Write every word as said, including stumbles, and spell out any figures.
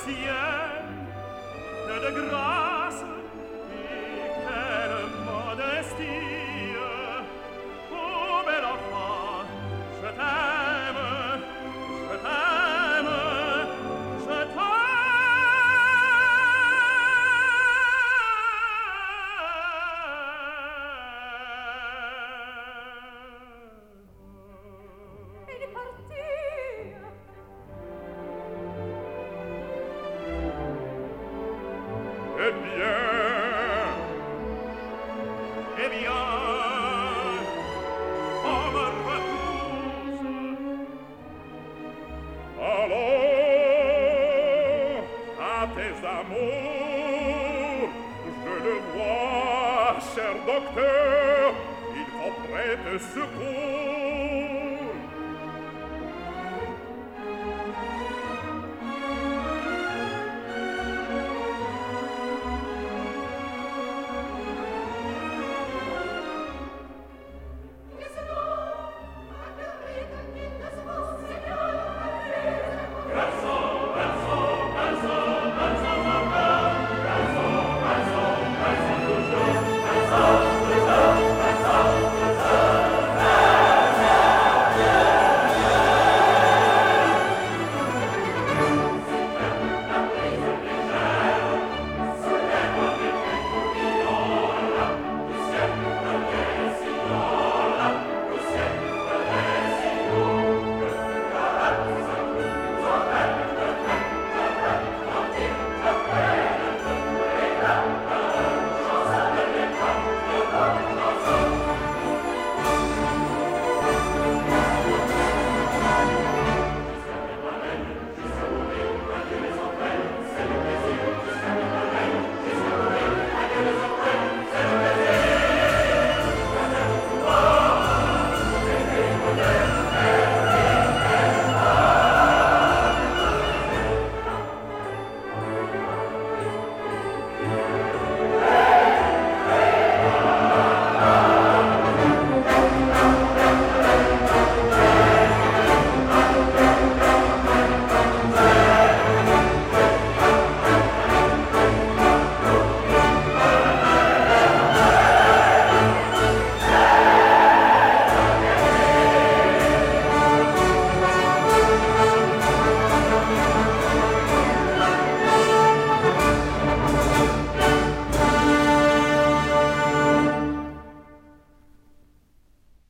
ciel, que de grâce et quelle modestie. Oh, belle enfant, je t'aime, je t'aime, je t'aime. Il est parti. Eh bien, eh bien, on me repousse. Allons à tes amours, je le vois, cher docteur, il faut prêter secours.